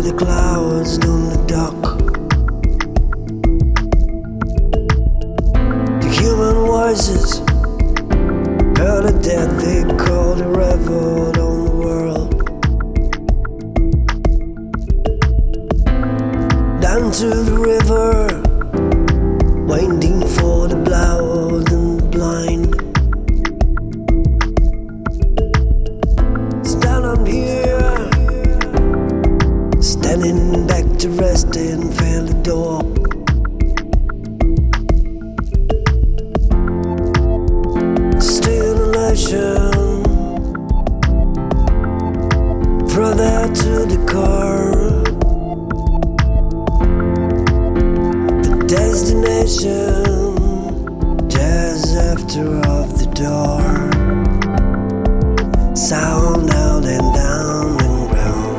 the clouds on the dock. The human voices heard a death they called a revolt on the world. Down to the river, waiting for the blind and the blind. Stand on here, standing back to rest and feel the door. Still elation, further to the car. Destination just after off the door. Sound out and down and round.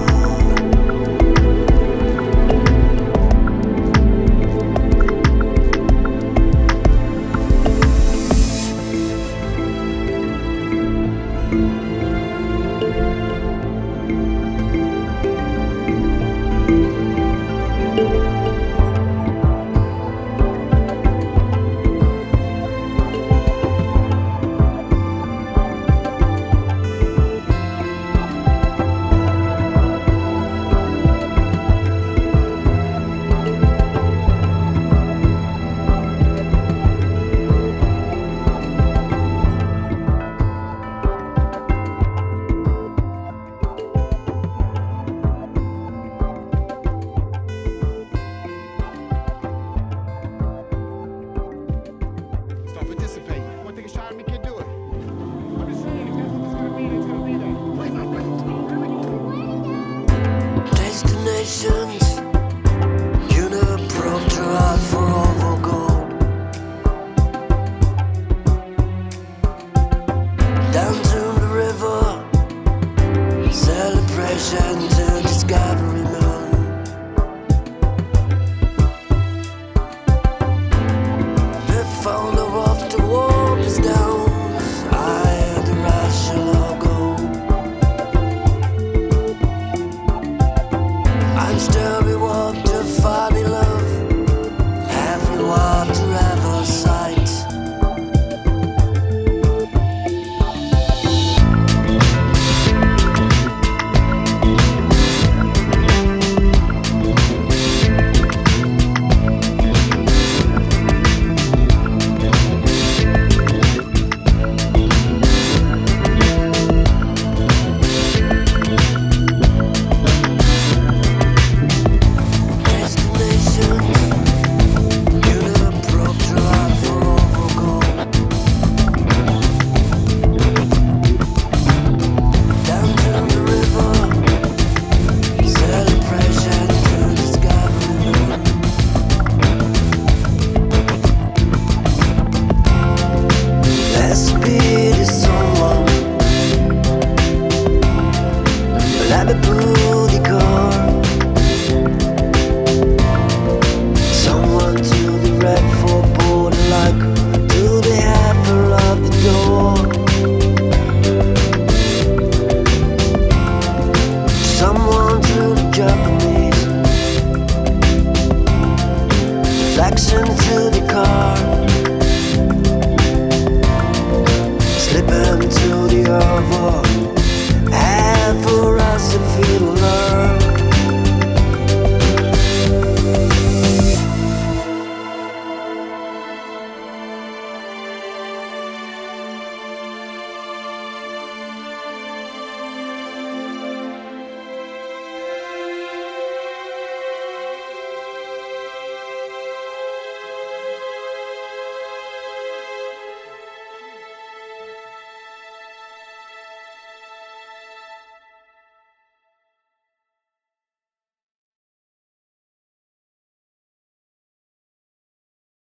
Destinations, Uniprov drive for over gold. Down to the river, celebration to Discovery Moon. The founder of the world is down. I had the Russia logo. I'm still reward to find in love. Everyone to ever sight. Let me put